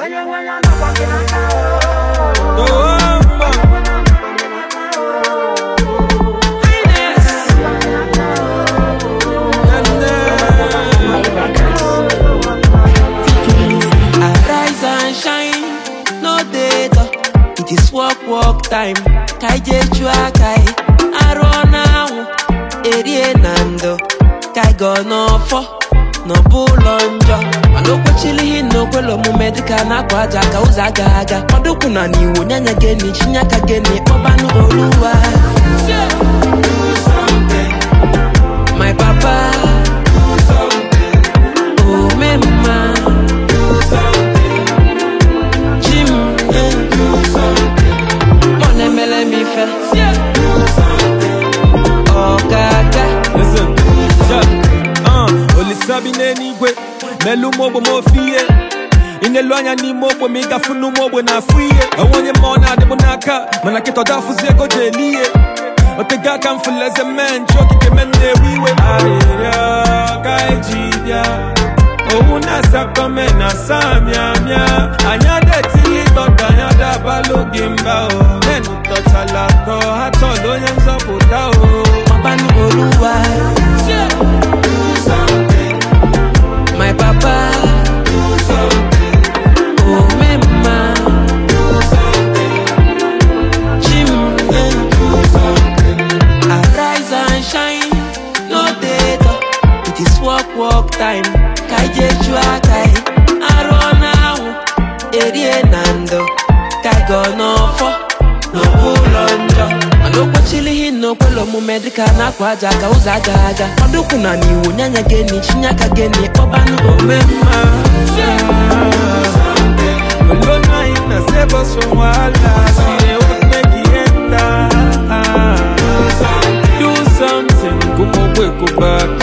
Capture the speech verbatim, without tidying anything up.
It is walk walk time. Kai je chua kai. Arona eri nando. Kai go no fo no bulonjo. Anoko chili no kwelo mu medical na kwaja ka uzagaga. Odoku na niwo nyanya geni chinyaka geni obanu oluwa. My papa. Oh mama. Listen, yeah, uh, Oli sabi n'enigwe, melu mobo mo fiye. Ineluanya ni mobo miga funu mobo na fiye. Awonye mona debo naka, mana kito dafu zego jeliye. Otega kan fuleze men, choki ke mende wiwe. Aria, kai jibia. Ouna sakome na samya mya. Anya de tili toda anya da balo gimba o. Nenu tochalato, hato lo yenzo puta o. My papa, oh mama, Jim, arise and shine, no data. It is walk walk time. Kai je chua kai, arona eri nando. Kai go no fo, no bulonjo. Anoko chili no kwelo mu medical na kwaja ka uzagaga. Odoku na niwo nyanya geni chinyaka geni obanu omema. Mulona ina sebo so wala sine wakienda. Do something kumo kwe kubaka.